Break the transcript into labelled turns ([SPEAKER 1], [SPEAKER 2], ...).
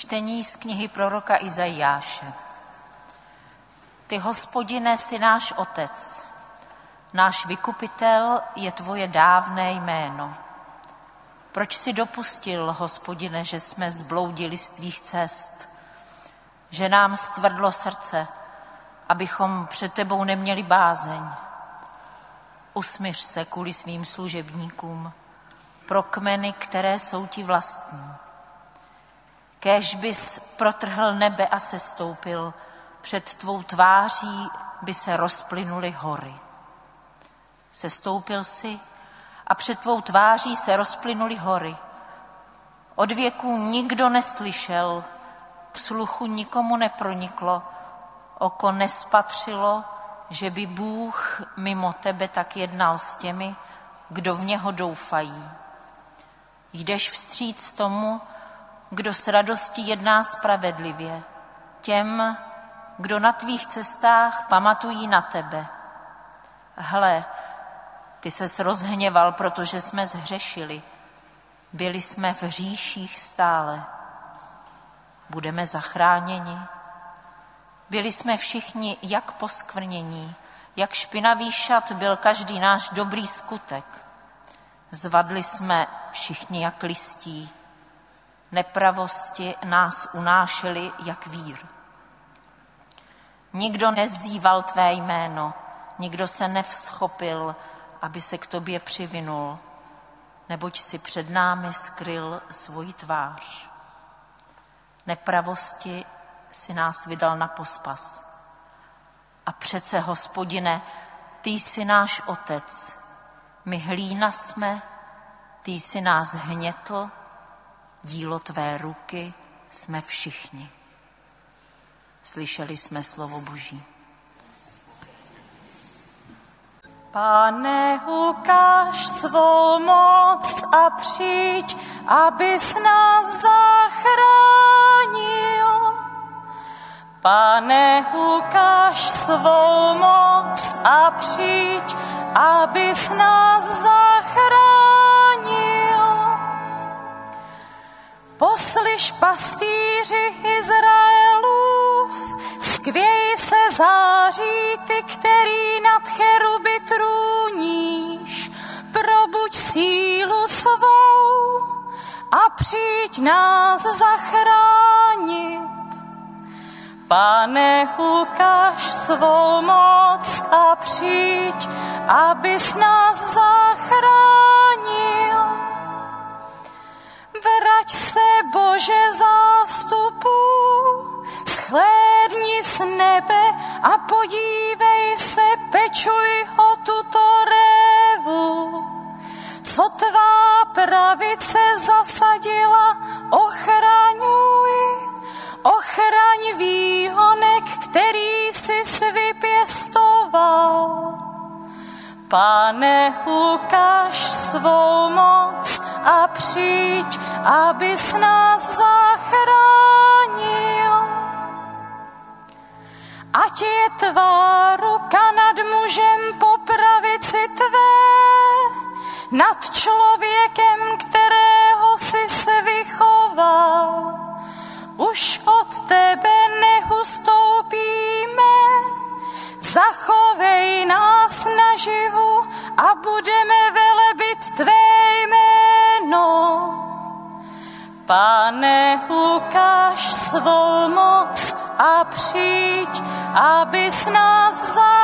[SPEAKER 1] Čtení z knihy proroka Izajáše. Ty, Hospodine, jsi náš otec, náš vykupitel je tvoje dávné jméno. Proč jsi dopustil, Hospodine, že jsme zbloudili z tvých cest, že nám stvrdlo srdce, abychom před tebou neměli bázeň? Usmíř se kvůli svým služebníkům, pro kmeny, které jsou ti vlastní. Kéž bys protrhl nebe a sestoupil, před tvou tváří by se rozplynuly hory. Sestoupil jsi a před tvou tváří se rozplynuly hory. Od věků nikdo neslyšel, k sluchu nikomu neproniklo, oko nespatřilo, že by Bůh mimo tebe tak jednal s těmi, kdo v něho doufají. Jdeš vstříc tomu, kdo s radostí jedná spravedlivě, těm, kdo na tvých cestách pamatují na tebe. Hle, ty ses rozhněval, protože jsme zhřešili. Byli jsme v hříších stále. Budeme zachráněni. Byli jsme všichni jak poskvrnění, jak špinavý šat byl každý náš dobrý skutek. Zvadli jsme všichni jak listí. Nepravosti nás unášely jak vír. Nikdo nezýval tvé jméno, nikdo se nevzchopil, aby se k tobě přivinul, neboť si před námi skryl svoji tvář. Nepravosti si nás vydal na pospas. A přece, Hospodine, ty jsi náš otec, my hlína jsme, ty jsi nás hnětl, dílo tvé ruky jsme všichni. Slyšeli jsme slovo Boží.
[SPEAKER 2] Pane, ukáž svou moc a přijď, abys nás zachránil. Pane, ukáž svou moc a přijď, abys nás zachránil. Poslyš, pastýři Izraelův, skvěj se září, ty, který nad cheruby trůníš. Probuď sílu svou a přijď nás zachránit. Pane, ukáž svou moc a přijď, abys nás zachránil. Vrať se, Bože zástupu, shlédni z nebe a podívej se, pečuj o tuto révu. Co tvá pravice zasadila, ochraň výhonek, který jsi vypěstoval. Pane, ukáž svou moc a přijď, abys nás zachránil. Ať je tvá ruka nad mužem po pravici tvé, nad člověkem, kterého jsi se vychoval. Už od tebe neustoupíme, zachovej nás naživu a budeme velebit tvé jméno. Pane, ukáž svou moc a přijď, abys nás zachránil.